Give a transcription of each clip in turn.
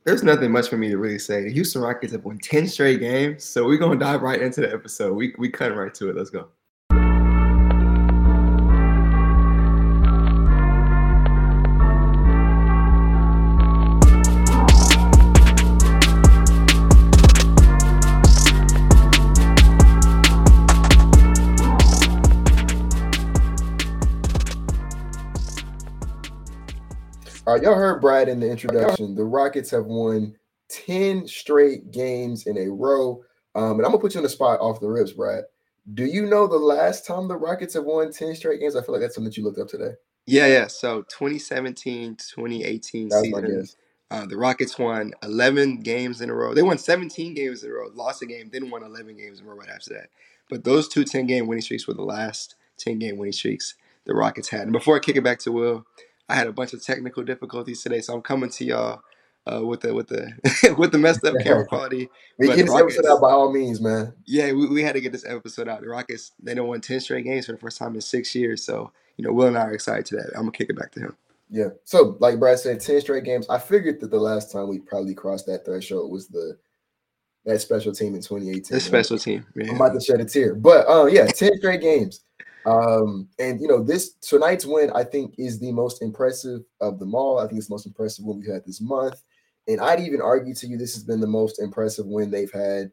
There's nothing much for me to really say. The Houston Rockets have won 10 straight games, so we're gonna dive right into the episode. We cut right to it. Let's go. All right, y'all heard Brad in the introduction. The Rockets have won 10 straight games in a row. And I'm going to put you on the spot off the rips, Brad. Do you know the last time the Rockets have won 10 straight games? I feel like that's something that you looked up today. Yeah. So 2017, 2018 That was my season, guess. the Rockets won 11 games in a row. They won 17 games in a row, lost a game, then won 11 games in a row right after that. But those two 10-game winning streaks were the last 10-game winning streaks the Rockets had. And before I kick it back to Will, I had a bunch of technical difficulties today, so I'm coming to y'all with the with the messed up camera quality. We But get the this episode Rockets, out by all means, man. yeah, we had to get this episode out. The Rockets, they don't win 10 straight games for the first time in 6 years. So, Will and I are excited to that. I'm going to kick it back to him. Yeah. So, like Brad said, 10 straight games. I figured that the last time we probably crossed that threshold was that special team in 2018. The special team. I'm about to shed a tear. But, 10 straight games. And this tonight's win, I think, is the most impressive of them all. I think it's the most impressive win we've had this month. And I'd even argue to you this has been the most impressive win they've had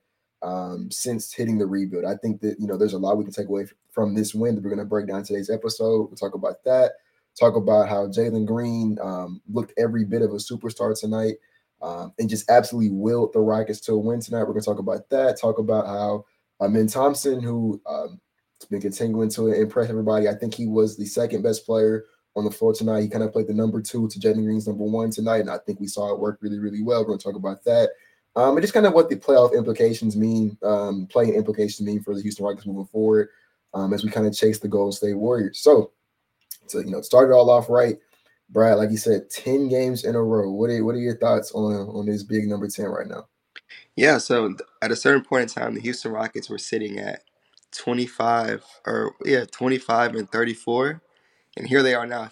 since hitting the rebuild. I think that, there's a lot we can take away from this win that we're going to break down today's episode. We'll talk about that. Talk about how Jalen Green looked every bit of a superstar tonight and just absolutely willed the Rockets to a win tonight. We're going to talk about that. Talk about how Amen Thompson, who has been continuing to impress everybody. I think he was the second best player on the floor tonight. He kind of played the number 2 to Jalen Green's number 1 tonight, and I think we saw it work really, really well. We're going to talk about that. And just kind of what the playoff implications mean, playing implications mean for the Houston Rockets moving forward as we kind of chase the Golden State Warriors. So start it all off right. Brad, like you said, 10 games in a row. What are your thoughts on this big number 10 right now? Yeah, so at a certain point in time, the Houston Rockets were sitting at 25 and 34. And here they are now,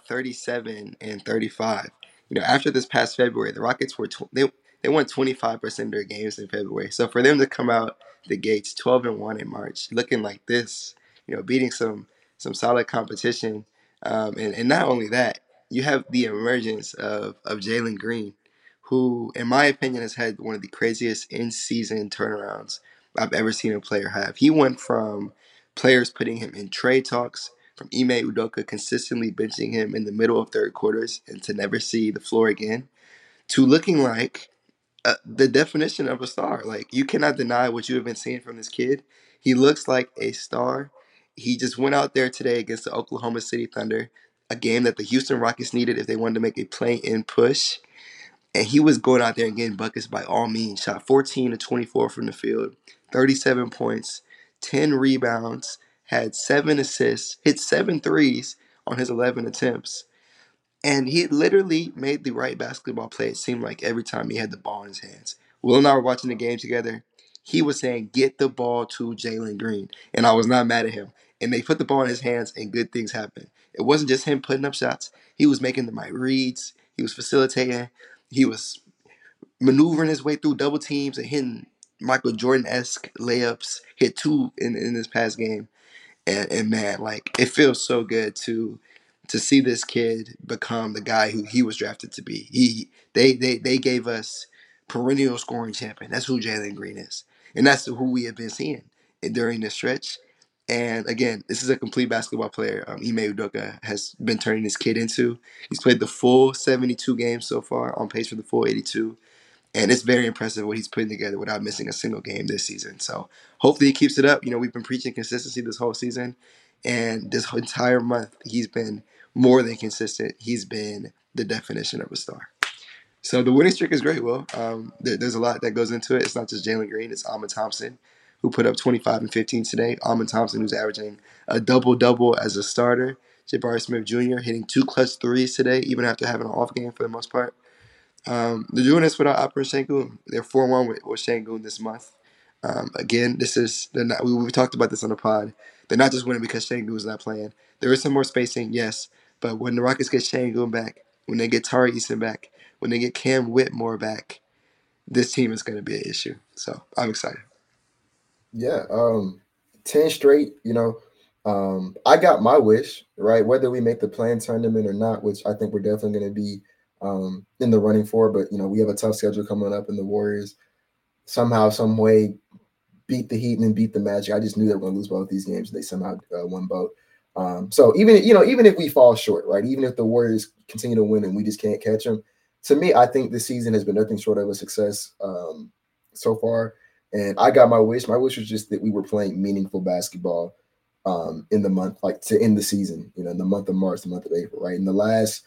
37 and 35. After this past February, the Rockets they won 25% of their games in February. So for them to come out the gates 12-1 in March, looking like this, beating some solid competition, and not only that, you have the emergence of Jalen Green, who, in my opinion, has had one of the craziest in-season turnarounds I've ever seen a player have. He went from players putting him in trade talks, from Ime Udoka consistently benching him in the middle of third quarters and to never see the floor again, to looking like the definition of a star. Like, you cannot deny what you have been seeing from this kid. He looks like a star. He just went out there today against the Oklahoma City Thunder, a game that the Houston Rockets needed if they wanted to make a play-in push. And he was going out there and getting buckets by all means. Shot 14 to 24 from the field, 37 points, 10 rebounds, had 7 assists, hit 7 threes on his 11 attempts. And he literally made the right basketball play, it seemed like, every time he had the ball in his hands. Will and I were watching the game together. He was saying, get the ball to Jalen Green. And I was not mad at him. And they put the ball in his hands and good things happened. It wasn't just him putting up shots. He was making the right reads. He was facilitating. He was maneuvering his way through double teams and hitting Michael Jordan-esque layups. Hit 2 in this past game. And man, like, it feels so good to see this kid become the guy who he was drafted to be. They gave us perennial scoring champion. That's who Jalen Green is. And that's who we have been seeing during this stretch. And again, this is a complete basketball player. Ime Udoka has been turning this kid into. He's played the full 72 games so far, on pace for the full 82. And it's very impressive what he's putting together without missing a single game this season. So hopefully he keeps it up. We've been preaching consistency this whole season. And this entire month, he's been more than consistent. He's been the definition of a star. So the winning streak is great, Will. There's a lot that goes into it. It's not just Jalen Green. It's Amen Thompson, who put up 25 and 15 today. Amen Thompson, who's averaging a double-double as a starter. Jabari Smith Jr. hitting 2 clutch threes today, even after having an off game for the most part. They're doing this without Alperen Sengun. They're 4-1 with Sengun this month. Again, we've talked about this on the pod. They're not just winning because Sengun's not playing. There is some more spacing, yes, but when the Rockets get Sengun back, when they get Tari Eason back, when they get Cam Whitmore back, this team is going to be an issue. So I'm excited. Yeah, 10 straight, I got my wish, right? Whether we make the play-in tournament or not, which I think we're definitely going to be in the running for, but we have a tough schedule coming up, and the Warriors somehow, some way beat the Heat and then beat the Magic. I just knew they were going to lose both these games. They somehow won both. So even if we fall short, right? Even if the Warriors continue to win and we just can't catch them, to me, I think this season has been nothing short of a success so far. And I got my wish. My wish was just that we were playing meaningful basketball in the month, like to end the season. In the month of March, the month of April, right? In the last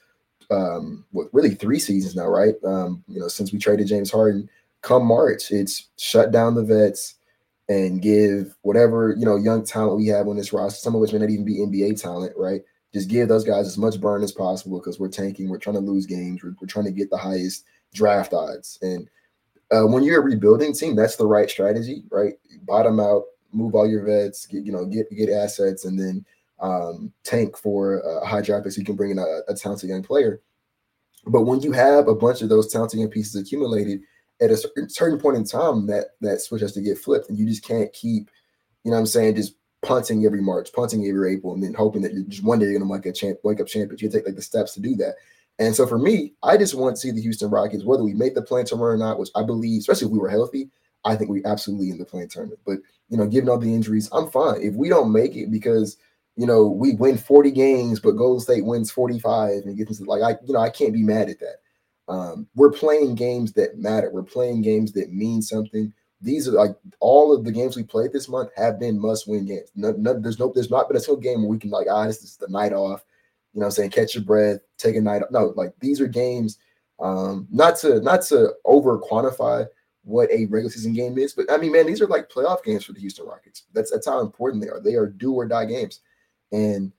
really 3 seasons now, right? Since we traded James Harden, come March, it's shut down the vets and give whatever young talent we have on this roster, some of which may not even be NBA talent, right? Just give those guys as much burn as possible because we're tanking, we're trying to lose games, we're trying to get the highest draft odds. And when you're a rebuilding team, that's the right strategy, right? Bottom out, move all your vets, get assets, and then tank for a high draft pick so you can bring in a talented young player. But when you have a bunch of those talented young pieces accumulated, at a certain point in time, that switch has to get flipped, and you just can't keep, just punting every March, punting every April, and then hoping that you're just one day you're gonna wake up champion. You take like the steps to do that. And so for me, I just want to see the Houston Rockets, whether we make the play-in tournament or not, which I believe, especially if we were healthy, I think we absolutely in the play-in tournament. But given all the injuries, I'm fine. If we don't make it because we win 40 games, but Golden State wins 45 and gets into I can't be mad at that. We're playing games that matter. We're playing games that mean something. These are like all of the games we played this month have been must-win games. There's not been a single game where we can this is the night off. Catch your breath, take a night off. No, like these are games. Not to over quantify what a regular season game is, but I mean, man, these are like playoff games for the Houston Rockets. That's how important they are. They are do or die games, and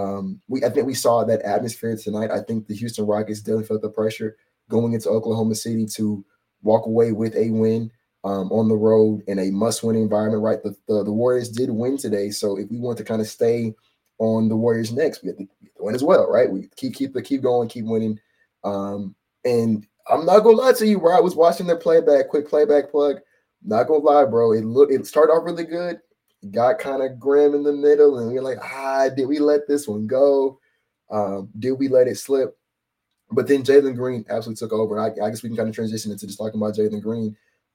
I think we saw that atmosphere tonight. I think the Houston Rockets definitely felt the pressure going into Oklahoma City to walk away with a win on the road in a must-win environment, right? The Warriors did win today, so if we want to kind of stay on the Warriors next, we have to win as well, right? We keep going, keep winning. And I'm not gonna lie to you, bro. I was watching their quick playback plug. Not gonna lie, bro. It started off really good, got kind of grim in the middle, and we are like, did we let this one go? Did we let it slip? But then Jalen Green absolutely took over. And I guess we can kind of transition into just talking about Jalen Green.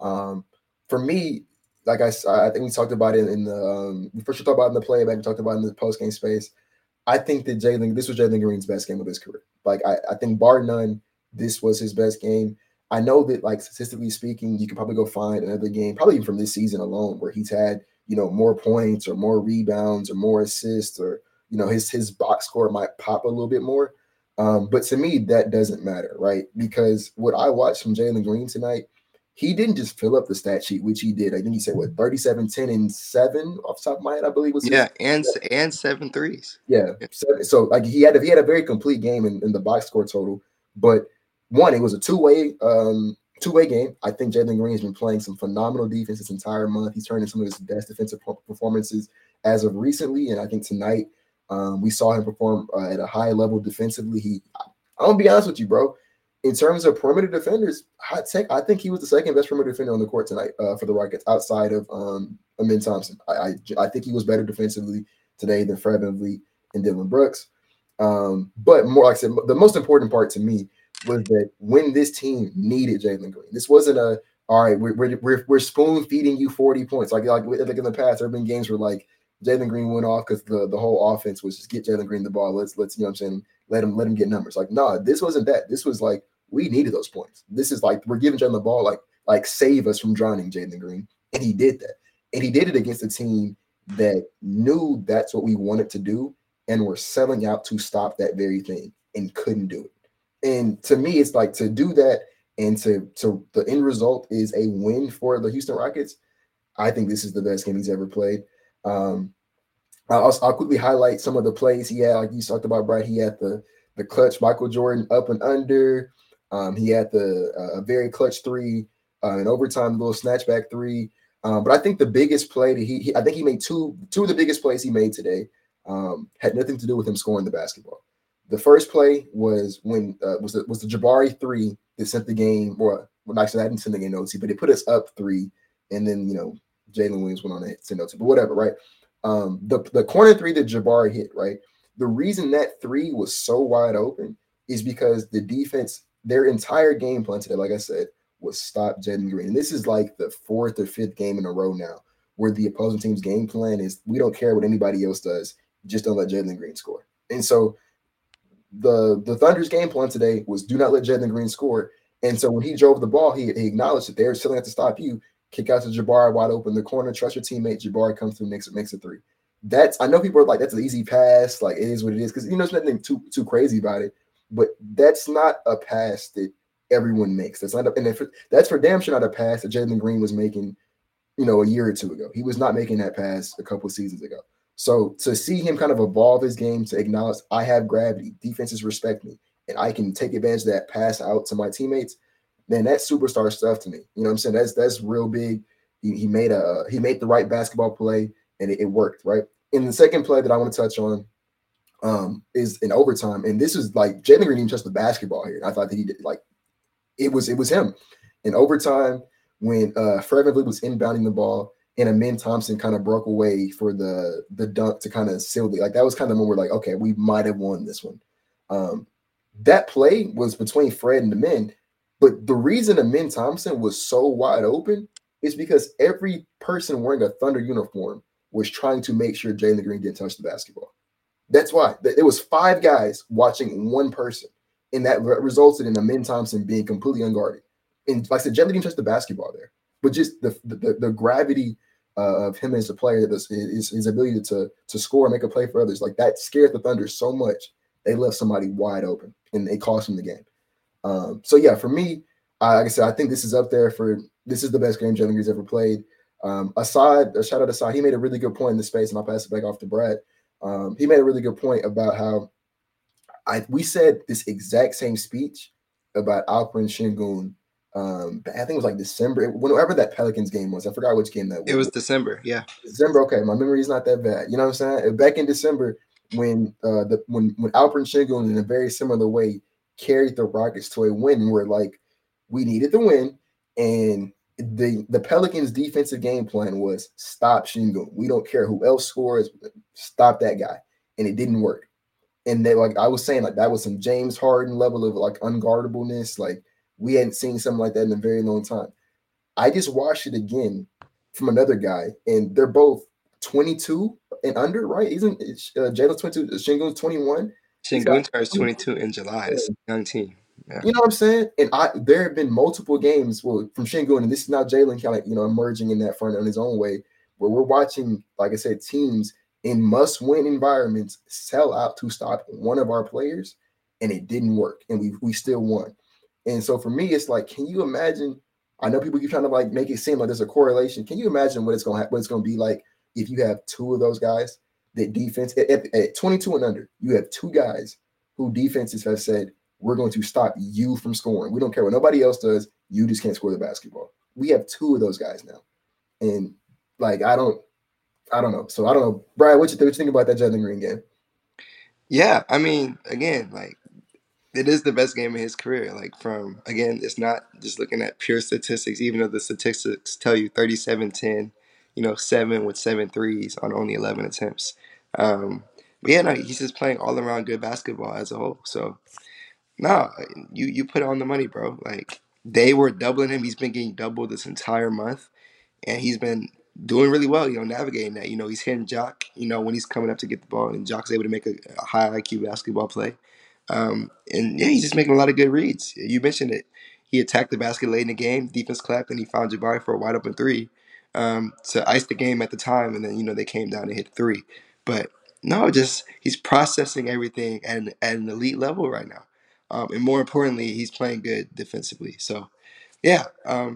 For me, like I think we talked about it in the we first talked about in the playback, we talked about in the post game space. I think that this was Jalen Green's best game of his career. Like I think bar none, this was his best game. I know that like statistically speaking, you could probably go find another game, probably even from this season alone, where he's had more points or more rebounds or more assists or his box score might pop a little bit more. But to me, that doesn't matter, right? Because what I watched from Jalen Green tonight, he didn't just fill up the stat sheet, which he did. I think he said, 37, 10, and 7 off the top of my head, I believe was his. And 7 threes. Yeah. So like he had a very complete game in the box score total. But one, it was a two-way game. I think Jalen Green has been playing some phenomenal defense this entire month. He's turned in some of his best defensive performances as of recently. And I think tonight we saw him perform at a high level defensively. I'm gonna be honest with you, bro. In terms of perimeter defenders, I think he was the second best perimeter defender on the court tonight for the Rockets, outside of Amin Thompson. I think he was better defensively today than Fred VanVleet and Dylan Brooks. But more, like I said, the most important part to me was that when this team needed Jalen Green, this wasn't all right, we're spoon feeding you 40 points. Like in the past, there have been games where like Jalen Green went off because the whole offense was just get Jalen Green the ball. Let's you know what I'm saying, let him get numbers. Like, nah, this wasn't that. This was like we needed those points. This is like we're giving Jalen the ball, like save us from drowning Jalen Green. And he did that. And he did it against a team that knew that's what we wanted to do and were selling out to stop that very thing and couldn't do it. And to me, it's like to do that and to the end result is a win for the Houston Rockets. I think this is the best game he's ever played. I'll quickly highlight some of the plays he had. Like you talked about, Brad, he had the clutch Michael Jordan up and under. He had the very clutch three in overtime, little snatchback three. But I think the biggest play that I think he made two of the biggest plays he made today had nothing to do with him scoring the basketball. The first play was when was the Jabari three that sent the game, or Well, actually, I didn't send the game OT, but they put us up three, and then Jalen Williams went on to send OT. But whatever, right? The corner three that Jabari hit, right? The reason that three was so wide open is because the defense, their entire game plan today, like I said, was stop Jalen Green. And this is like the fourth or fifth game in a row now where the opposing team's game plan is we don't care what anybody else does, just don't let Jalen Green score. And so the Thunder's game plan today was do not let Jalen Green score. And so when he drove the ball, he acknowledged that they're still going to stop you. Kick out to Jabari wide open in the corner. Trust your teammate. Jabari comes through, makes a three. That's I know people are like that's an easy pass. Like it is what it is because there's nothing too crazy about it. But that's not a pass that everyone makes. That's not and that's for damn sure not a pass that Jalen Green was making, a year or two ago. He was not making that pass a couple of seasons ago. So to see him kind of evolve his game to acknowledge I have gravity, defenses respect me, and I can take advantage of that pass out to my teammates, man, that's superstar stuff to me. You know what I'm saying? That's real big. He made the right basketball play and it worked, right? In the second play that I want to touch on is in overtime. And this is like Jalen Green didn't touch the basketball here. And I thought that he did like it was him. In overtime, when Fred VanVleet was inbounding the ball and Amin Thompson kind of broke away for the dunk to kind of seal it. Like that was kind of when we're like, okay, we might have won this one. That play was between Fred and Amin, but the reason Amin Thompson was so wide open is because every person wearing a Thunder uniform was trying to make sure Jalen Green didn't touch the basketball. That's why there was five guys watching one person, and that resulted in Amin Thompson being completely unguarded. And like I said, Jalen didn't touch the basketball there, but just the gravity of him as a player, his ability to score and make a play for others, like that scared the Thunder so much they left somebody wide open and they cost him the game. So yeah, for me, like I said, I think this is up there for this is the best game Jalen Green's ever played. Asad, a shout out Asad, he made a really good point in the space, and I'll pass it back off to Brad. He made a really good point about how we said this exact same speech about Alperen Şengün. I think it was like December, whenever that Pelicans game was. I forgot which game that It was. was December, yeah. December, okay, my memory is not that bad. You know what I'm saying? Back in December, when when Alperen Şengün in a very similar way carried the Rockets to a win, where like we needed the win, and the Pelicans' defensive game plan was stop Şengün. We don't care who else scores, stop that guy, and it didn't work. And they like I was saying, like that was some James Harden level of like unguardableness. Like we hadn't seen something like that in a very long time. I just watched it again from another guy, and they're both 22 and under, right? Isn't Jalen's 22, Şengün's 21? These guys Şengün turns 22 in July. It's a young team. Yeah. you know what I'm saying? And there have been multiple games from Şengün, and this is now Jalen kind of emerging in that front on his own way, where we're watching, like I said, teams in must-win environments sell out to stop one of our players, and it didn't work, and we still won. And so for me, it's like, can you imagine? I know people keep trying to like make it seem like there's a correlation. Can you imagine what it's going to be like if you have two of those guys that defense at 22 and under, you have two guys who defenses have said we're going to stop you from scoring. We don't care what nobody else does. You just can't score the basketball. We have two of those guys now, and like I don't know. So I don't know, Brian. What you think about that Jalen Green game? Yeah, I mean, again, like it is the best game of his career. Like from again, it's not just looking at pure statistics, even though the statistics tell you 37-10, 7 with 7 threes on only 11 attempts. But yeah, no, he's just playing all around good basketball as a whole. So no, you put it on the money, bro. Like they were doubling him. He's been getting doubled this entire month, and he's been doing really well, navigating that. He's hitting Jock, when he's coming up to get the ball, and Jock's able to make a high IQ basketball play. And yeah, he's just making a lot of good reads. You mentioned it. He attacked the basket late in the game, defense clapped, and he found Jabari for a wide open three to ice the game at the time. And then, they came down and hit three. But no, just he's processing everything at an elite level right now. And more importantly, he's playing good defensively. So, yeah,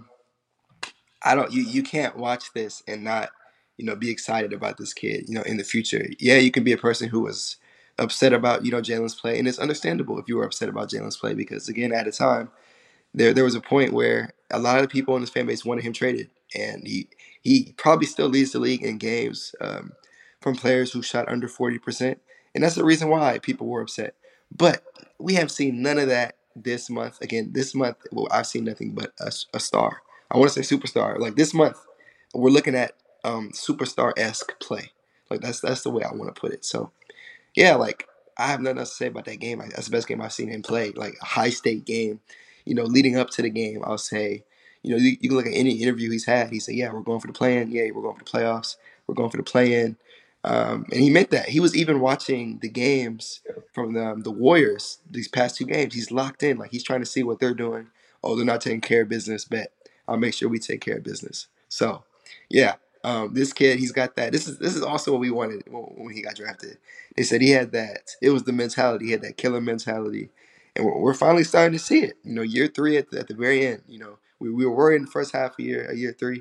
I don't. You can't watch this and not be excited about this kid. In the future. Yeah, you can be a person who was upset about Jalen's play, and it's understandable if you were upset about Jalen's play because again, at a time there was a point where a lot of the people in his fan base wanted him traded, and he probably still leads the league in games from players who shot under 40%, and that's the reason why people were upset. But we have seen none of that this month, again, this month, well, I've seen nothing but a star. I want to say superstar. Like this month, we're looking at superstar esque play. Like that's the way I want to put it. So yeah, like I have nothing else to say about that game. Like, that's the best game I've seen him play. Like a high stake game. Leading up to the game, I'll say, you can look at any interview he's had. He said, "Yeah, we're going for the play-in. Yeah, we're going for the playoffs. We're going for the play-in." And he meant that. He was even watching the games from the Warriors these past two games. He's locked in. Like he's trying to see what they're doing. Oh, they're not taking care of business. Bet I'll make sure we take care of business. So, yeah, this kid, he's got that. This is also what we wanted when he got drafted. They said he had that. It was the mentality. He had that killer mentality, and we're finally starting to see it. Year three at the very end. We were worried in the first half of year three,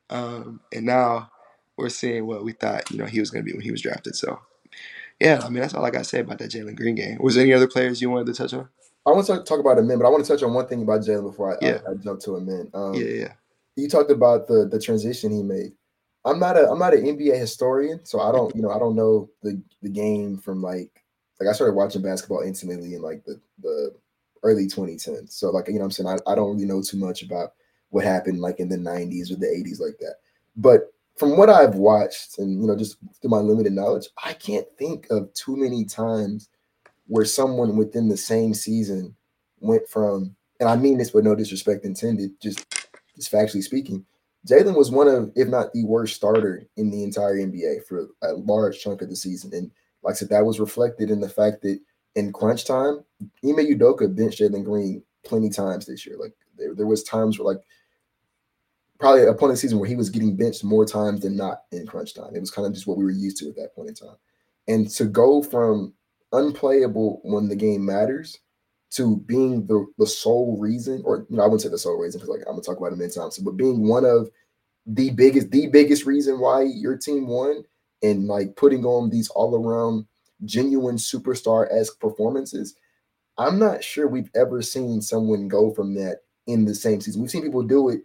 and now we're seeing what we thought. He was going to be when he was drafted. So yeah, I mean that's all I got to say about that Jalen Green game. Was there any other players you wanted to touch on? I want to talk about Amen, but I want to touch on one thing about Jalen before Yeah, I jump to Amen. yeah. You talked about the transition he made. I'm not an NBA historian, so I don't know the game from like I started watching basketball intimately in like the early 2010s. So like what I'm saying, I don't really know too much about what happened like in the 90s or the 80s like that. But from what I've watched and just through my limited knowledge, I can't think of too many times where someone within the same season went from, and I mean this with no disrespect intended, just factually speaking, Jalen was one of, if not the worst starter in the entire NBA for a large chunk of the season. And like I said, that was reflected in the fact that in crunch time, Ime Udoka benched Jalen Green plenty times this year. Like there was times where like probably a point in the season where he was getting benched more times than not in crunch time. It was kind of just what we were used to at that point in time. And to go from unplayable when the game matters to being the sole reason, or I wouldn't say the sole reason because like I'm gonna talk about him in Thompson, but being one of the biggest reason why your team won and like putting on these all around genuine superstar-esque performances. I'm not sure we've ever seen someone go from that in the same season. We've seen people do it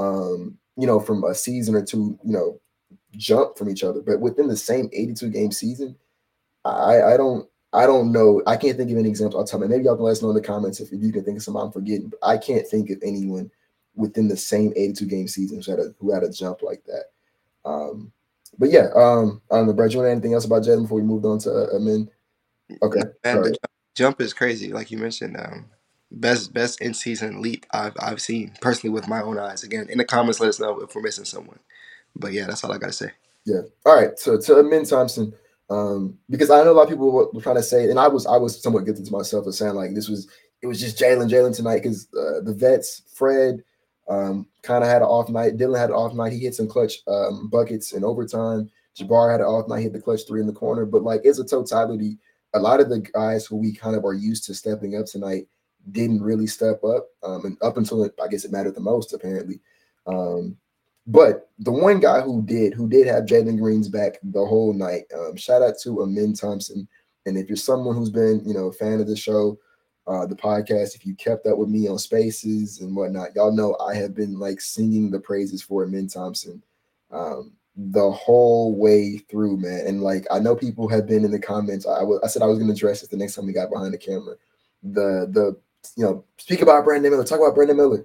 from a season or two, jump from each other. But within the same 82 game season, I don't know. I can't think of any example. I'll tell you. Maybe y'all can let us know in the comments if you can think of some I'm forgetting. But I can't think of anyone within the same 82 game season who had a jump like that. But yeah, I don't know, Brad. You want anything else about Jalen before we moved on to Amin? Okay, Man, all the right. jump is crazy, like you mentioned. Best in season leap I've seen personally with my own eyes. Again, in the comments, let us know if we're missing someone. But yeah, that's all I gotta say. Yeah. All right. So to Amin Thompson, because I know a lot of people were trying to say, and I was somewhat guilty to myself of saying like it was just Jalen tonight because the vets Fred kind of had an off night. Dylan had an off night. He hit some clutch buckets in overtime. Jabbar had an off night. Hit the clutch three in the corner. But like it's a totality. A lot of the guys who we kind of are used to stepping up tonight didn't really step up, and up until I guess it mattered the most apparently. Um, but the one guy who did have Jalen Green's back the whole night. Shout out to Amin Thompson. And if you're someone who's been, a fan of the show, the podcast, if you kept up with me on Spaces and whatnot, y'all know I have been like singing the praises for Amin Thompson the whole way through, man. And like I know people have been in the comments. I said I was going to address this the next time we got behind the camera. The speak about Brandon Miller, talk about Brandon Miller.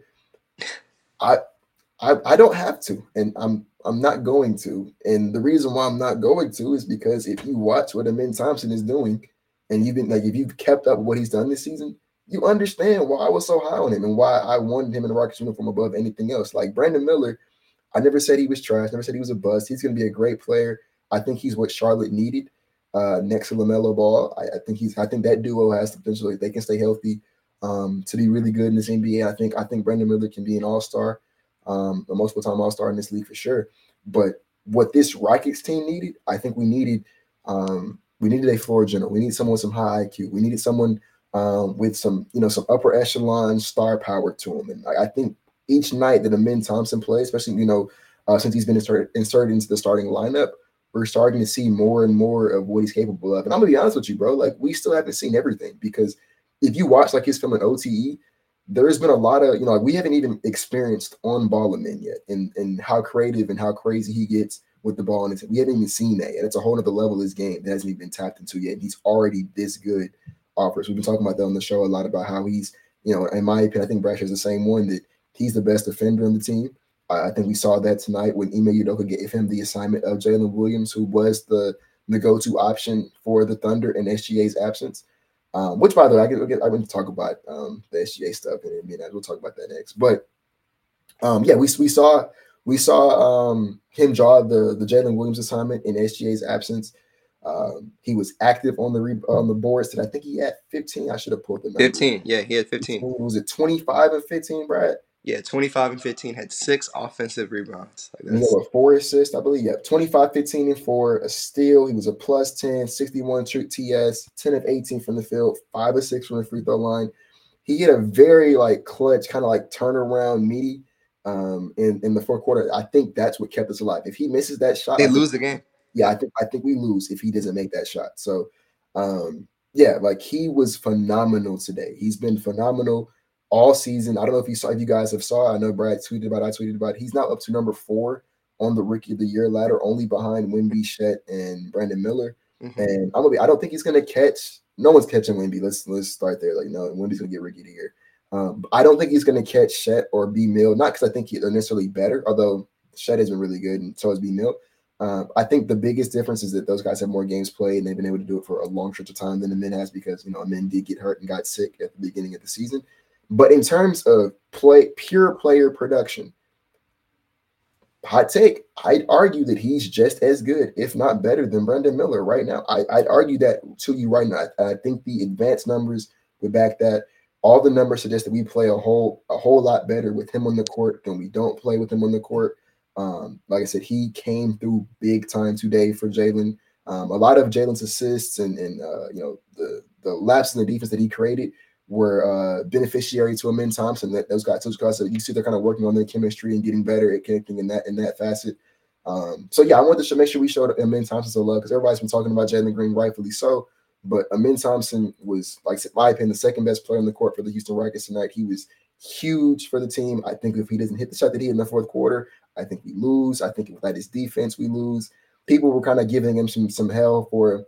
I don't have to, and I'm not going to. And the reason why I'm not going to is because if you watch what Amin Thompson is doing, and you've been like if you've kept up with what he's done this season, you understand why I was so high on him and why I wanted him in the Rockets uniform above anything else. Like Brandon Miller, I never said he was trash, never said he was a bust. He's going to be a great player. I think he's what Charlotte needed next to LaMelo Ball. I think that duo has the potential if they can stay healthy to be really good in this NBA. I think Brandon Miller can be an all-star, a multiple time all-star in this league for sure. But what this Rockets team needed, I think we needed a floor general. We need someone with some high IQ. We needed someone with some upper echelon star power to him. And I think each night that Amin Thompson plays, especially since he's been inserted into the starting lineup, we're starting to see more and more of what he's capable of. And I'm gonna be honest with you, bro. Like we still haven't seen everything because if you watch like his film in OTE, there's been a lot of like we haven't even experienced on ball Amin yet, and how creative and how crazy he gets with the ball. And we haven't even seen that yet. It's a whole other level of his game that hasn't even been tapped into yet. And he's already this good offers. We've been talking about that on the show a lot about how he's in my opinion, I think Bradshaw is the same one that he's the best defender on the team. I think we saw that tonight when Ime Udoka gave him the assignment of Jalen Williams, who was the go-to option for the Thunder in SGA's absence. Which, by the way, I want to talk about the SGA stuff, and we'll talk about that next. But yeah, we saw him draw the Jalen Williams assignment in SGA's absence. He was active on the boards. That I think he had 15. I should have pulled the number. 15. Yeah, he had 15. 15. Was it 25 and 15, Brad? Yeah, 25 and 15, had 6 offensive rebounds. Like And he had that's 4 assists, I believe. Yeah, 25, 15, and 4. A steal. He was a plus 10, 61 true TS, 10 of 18 from the field, 5 of 6 from the free throw line. He had a very like clutch, kind of like turnaround meaty in the fourth quarter. I think that's what kept us alive. If he misses that shot, they lose the game. yeah, I think we lose if he doesn't make that shot. So yeah, like he was phenomenal today. He's been phenomenal all season. I don't know if you guys have saw. I know Brad tweeted about. I tweeted about. He's now up to number 4 on the Rookie of the Year ladder, only behind Wemby, Shet, and Brandon Miller. Mm-hmm. And I don't think he's gonna catch. No one's catching Wemby. Let's start there. Like no, Wemby's gonna get Rookie of the Year. I don't think he's gonna catch Shet or B Mill. Not because I think they're necessarily better, although Shet has been really good, and so has B Mill. I think the biggest difference is that those guys have more games played and they've been able to do it for a long stretch of time than Amin has because, Amin did get hurt and got sick at the beginning of the season. But in terms of pure player production, hot take, I'd argue that he's just as good, if not better, than Brandon Miller right now. I'd argue that to you right now. I think the advanced numbers would back that. All the numbers suggest that we play a whole lot better with him on the court than we don't play with him on the court. Like I said, he came through big time today for Jalen. A lot of Jalen's assists and the laps in the defense that he created were beneficiary to Amin Thompson. Those guys, you see, they're kind of working on their chemistry and getting better at connecting in that facet. So yeah, I wanted to make sure we showed Amin Thompson some love because everybody's been talking about Jalen Green, rightfully so. But Amin Thompson was, like I said, in my opinion, the second best player on the court for the Houston Rockets tonight. He was huge for the team. I think if he doesn't hit the shot that he hit in the fourth quarter, I think we lose. I think without his defense, we lose. People were kind of giving him some hell for,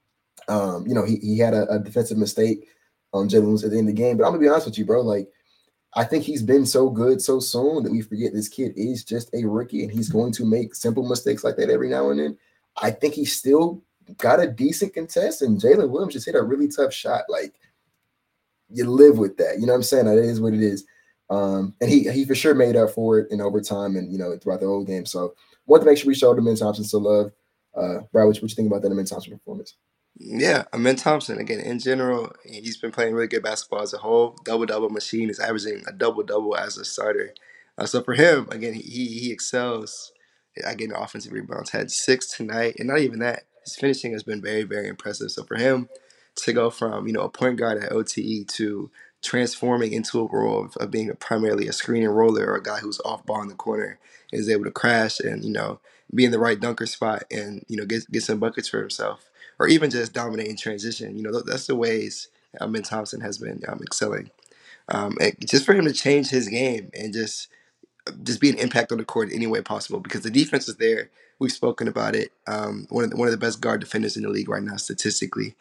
he had a defensive mistake on Jalen Williams at the end of the game. But I'm gonna be honest with you, bro. Like, I think he's been so good so soon that we forget this kid is just a rookie and he's going to make simple mistakes like that every now and then. I think he still got a decent contest, and Jalen Williams just hit a really tough shot. Like, you live with that. You know what I'm saying? That is what it is. And he for sure made up for it in overtime and throughout the whole game. So wanted to make sure we showed Amin Thompson some love. Brad, what you think about that Amin Thompson performance? Yeah, Amin Thompson, again, in general, he's been playing really good basketball as a whole. Double-double machine, is averaging a double-double as a starter. So for him, again, he excels at getting offensive rebounds. Had 6 tonight, and not even that. His finishing has been very, very impressive. So for him to go from, a point guard at OTE to transforming into a role of being primarily a screen and roller or a guy who's off ball in the corner is able to crash and, be in the right dunker spot and, get some buckets for himself or even just dominating transition. That's the ways Ben Thompson has been excelling. And just for him to change his game and just be an impact on the court in any way possible because the defense is there. We've spoken about it. One of the best guard defenders in the league right now statistically.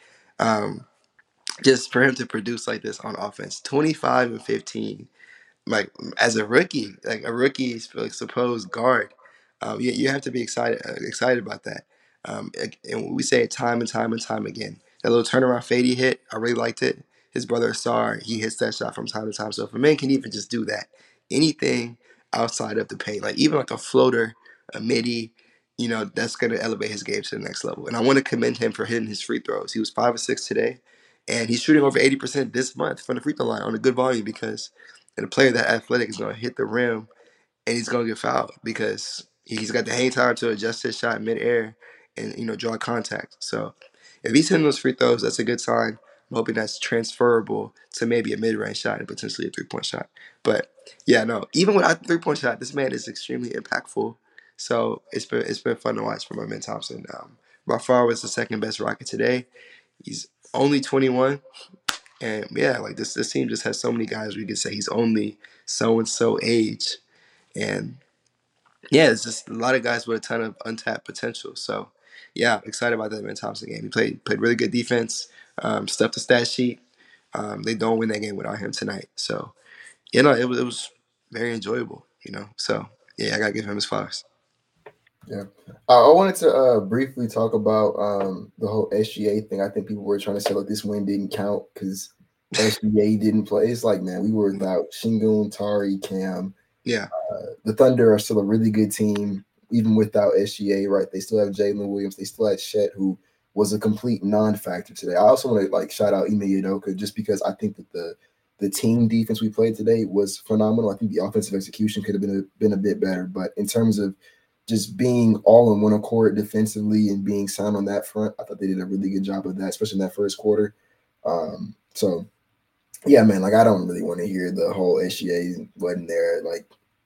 Just for him to produce like this on offense, 25 and 15, like as a rookie, like a rookie like supposed guard, you have to be excited about that. And we say it time and time and time again. That little turnaround fade he hit, I really liked it. His brother Sar, he hits that shot from time to time. So if a man can even just do that, anything outside of the paint, like even like a floater, a midi, that's going to elevate his game to the next level. And I want to commend him for hitting his free throws. He was 5 of 6 today, and he's shooting over 80% this month from the free throw line on a good volume because and a player that athletic is going to hit the rim and he's going to get fouled because he's got the hang time to adjust his shot midair and draw contact. So if he's hitting those free throws, that's a good sign. I'm hoping that's transferable to maybe a mid-range shot and potentially a three-point shot. But yeah, no, even without the three-point shot, this man is extremely impactful. So it's been fun to watch from Ben Thompson. By far was the second best Rocket today. He's only 21. And yeah, like this team just has so many guys where you can say he's only so and so age. And yeah, it's just a lot of guys with a ton of untapped potential. So yeah, excited about that Ben Thompson game. He played really good defense, stuffed the stat sheet. They don't win that game without him tonight. So you know, it was very enjoyable. You know, so yeah, I gotta give him his flowers. Yeah. I wanted to briefly talk about the whole SGA thing. I think people were trying to say, like, this win didn't count because SGA didn't play. It's like, man, we were without Shingun, Tari, Cam. Yeah, The Thunder are still a really good team, even without SGA, right? They still have Jalen Williams. They still had Shet, who was a complete non-factor today. I also want to like shout out Ime Udoka just because I think that the team defense we played today was phenomenal. I think the offensive execution could have been a bit better, but in terms of just being all in one accord defensively and being sound on that front, I thought they did a really good job of that, especially in that first quarter. So yeah, man, like I don't really want to hear the whole SGA wasn't there. Like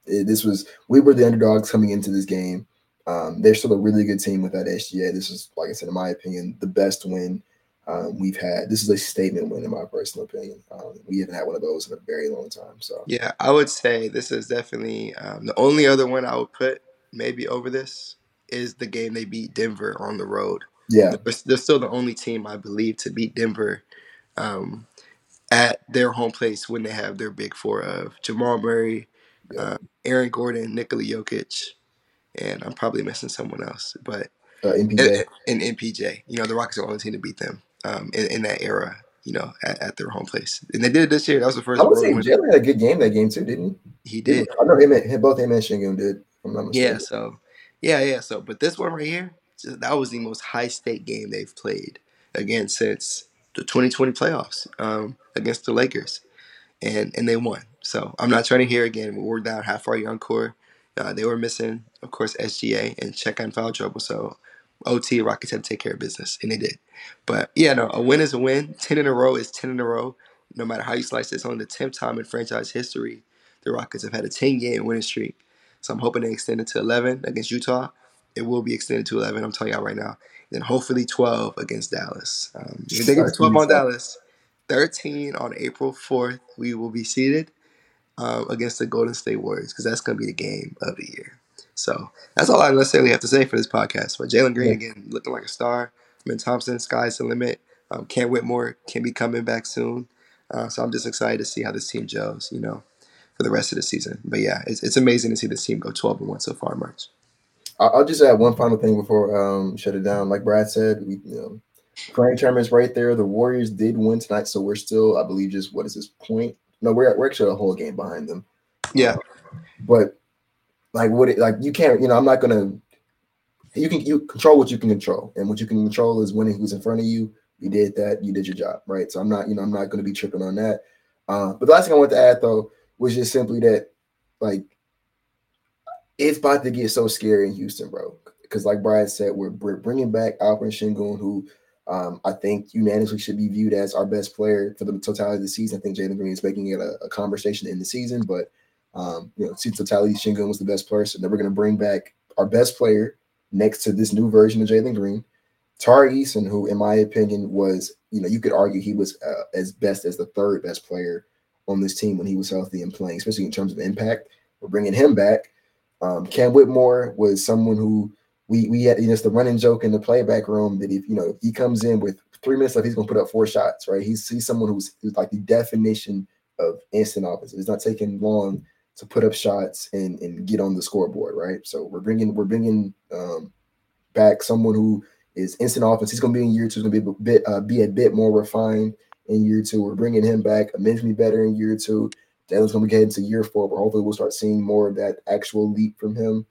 we were the underdogs coming into this game. They're still a really good team without SGA. This is, like I said, in my opinion, the best win we've had. This is a statement win, in my personal opinion. We haven't had one of those in a very long time. So yeah, I would say this is definitely the only other one I would put maybe over this is the game they beat Denver on the road. yeah, They're still the only team I believe to beat Denver um, at their home place when they have their big four of Jamal Murray, yeah. Aaron Gordon, Nikola Jokic, and I'm probably missing someone else, but MPJ. and MPJ. You know, the Rockets are the only team to beat them in that era. You know, at their home place, and they did it this year. That was the I first would road say win Jalen had a good game that game too, didn't he he? did. I know both him and Shingun did, if I'm not Yeah. mistaken. So yeah. So, but this one right here, that was the most high stake game they've played again since the 2020 playoffs against the Lakers. And they won. So I'm not trying to hear again. We're down half our young core. They were missing, of course, SGA and check on foul trouble. So OT Rockets had to take care of business, and they did. But yeah, no, a win is a win. 10 in a row is 10 in a row. No matter how you slice it, it's only the 10th time in franchise history the Rockets have had a 10-game winning streak. So I'm hoping they extend it to 11 against Utah. It will be extended to 11. I'm telling y'all right now. Then hopefully 12 against Dallas. If they get to That's gonna 12 be on tough. Dallas, 13 on April 4th, we will be seated against the Golden State Warriors because that's going to be the game of the year. So that's all I necessarily have to say for this podcast. But Jalen Green, Yeah. again, looking like a star. Ben Thompson, sky's the limit. Ken Whitmore can be coming back soon. So I'm just excited to see how this team gels, you know, for the rest of the season. But yeah, it's amazing to see this team go 12-1 so far in March. I'll just add one final thing before shut it down. Like Brad said, playing tournament's right there. The Warriors did win tonight, so we're still, I believe, just what is this point? No, we're actually a whole game behind them. Yeah, But like you can't, I'm not gonna. You control what you can control, and what you can control is winning who's in front of you. You did that. You did your job, right? So I'm not going to be tripping on that. But the last thing I want to add though was just simply that, like, it's about to get so scary in Houston, bro. Because like Brian said, we're bringing back Alperen Sengun, who I think unanimously should be viewed as our best player for the totality of the season. I think Jalen Green is making it a conversation in the season, but see totality, Sengun was the best player. So then we're going to bring back our best player next to this new version of Jalen Green. Tari Eason, who in my opinion was, you could argue he was as best as the third best player on this team when he was healthy and playing, especially in terms of impact. We're bringing him back. Cam Whitmore was someone who we had, it's the running joke in the playback room that if he comes in with 3 minutes left, he's gonna put up 4 shots, right? He's someone who's like the definition of instant offense. It's not taking long to put up shots and get on the scoreboard, right? So we're bringing back someone who is instant offense. He's gonna be in year two. He's gonna be a bit more refined in year two. We're bringing him back immensely better in year two. Jalen's going to get into year 4, but hopefully we'll start seeing more of that actual leap from him.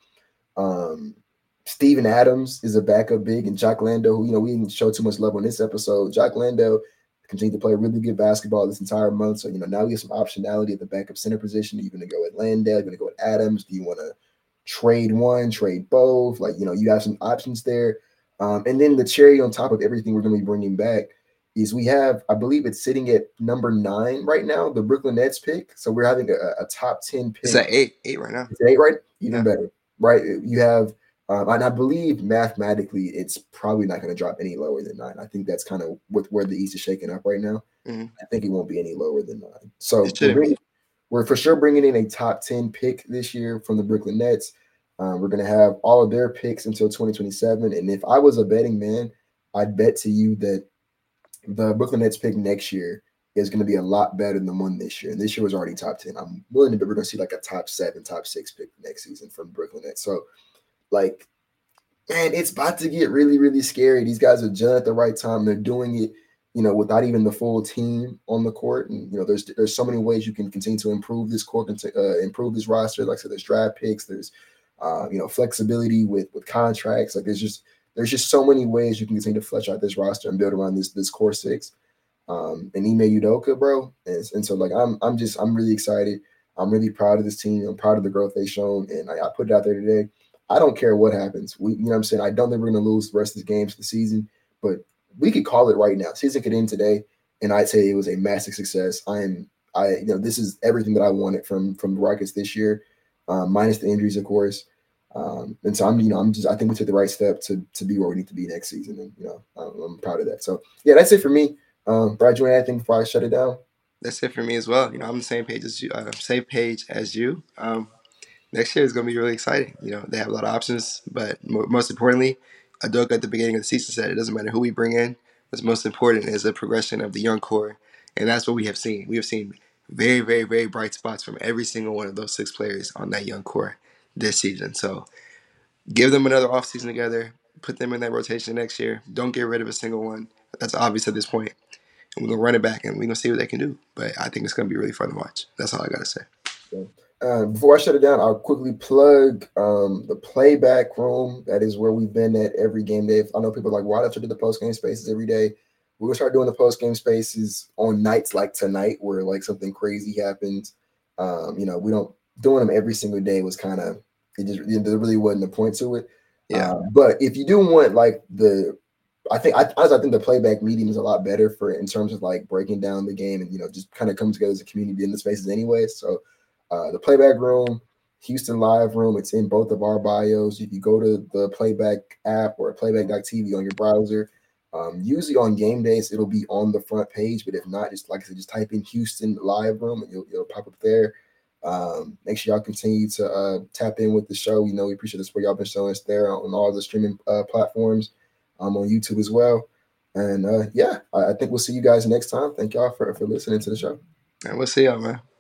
Steven Adams is a backup big, and Jock Lando, who, we didn't show too much love on this episode. Jock Lando continued to play really good basketball this entire month. So, now we have some optionality at the backup center position. Are you going to go with Landale? Are you going to go with Adams? Do you want to trade one, trade both? Like, you have some options there. And then the cherry on top of everything we're going to be bringing back is we have, I believe it's sitting at number 9 right now, the Brooklyn Nets pick. So we're having a top 10 it's pick. at eight right now. It's 8, right? Yeah. Even better, right? You have, and I believe mathematically it's probably not going to drop any lower than 9. I think that's kind of where the East is shaking up right now. Mm-hmm. I think it won't be any lower than 9. So It shouldn't be. we're for sure bringing in a top 10 pick this year from the Brooklyn Nets. We're going to have all of their picks until 2027. And if I was a betting man, I'd bet to you that the Brooklyn Nets pick next year is going to be a lot better than the one this year. And this year was already top 10. I'm willing to bet we're going to see like a top 7, top 6 pick next season from Brooklyn Nets. So, like, man, it's about to get really, really scary. These guys are done at the right time. They're doing it, without even the full team on the court. And there's so many ways you can continue to improve this court, improve this roster. Like I said, there's draft picks. There's flexibility with contracts. Like there's just so many ways you can continue to flesh out this roster and build around this core six. And Ime Udoka, bro. And so like I'm really excited. I'm really proud of this team. I'm proud of the growth they've shown. And I put it out there today. I don't care what happens. You know what I'm saying? I don't think we're going to lose the rest of the games of the season, but we could call it right now. Season could end today, and I'd say it was a massive success. This is everything that I wanted from the Rockets this year, minus the injuries, of course. And so I think we took the right step to be where we need to be next season, and I'm proud of that. So yeah, that's it for me. Brad, you want anything before I shut it down? That's it for me as well. I'm the same page as you. Next year is going to be really exciting. They have a lot of options, but most importantly, Adoka at the beginning of the season said it doesn't matter who we bring in. What's most important is the progression of the young core, and that's what we have seen. We have seen very, very, very bright spots from every single one of those 6 players on that young core this season. So give them another offseason together, put them in that rotation next year. Don't get rid of a single one. That's obvious at this point. And we're going to run it back, and we're going to see what they can do. But I think it's going to be really fun to watch. That's all I got to say. Before I shut it down, I'll quickly plug the playback room. That is where we've been at every game day. I know people are like, why don't you do the post game spaces every day? We're gonna start doing the post game spaces on nights like tonight, where like something crazy happens. We don't doing them every single day was kind of there really wasn't a point to it. Yeah. But if you do want like I think the playback medium is a lot better for in terms of like breaking down the game and just kind of coming together as a community in the spaces anyway. So. The playback room, Houston Live room, it's in both of our bios. If you go to the playback app or playback.tv on your browser, usually on game days, it'll be on the front page. But if not, just like I said, just type in Houston Live room and it'll pop up there. Make sure y'all continue to tap in with the show. We appreciate the support y'all been showing us there on all the streaming platforms, on YouTube as well. And I think we'll see you guys next time. Thank y'all for listening to the show. And we'll see y'all, man.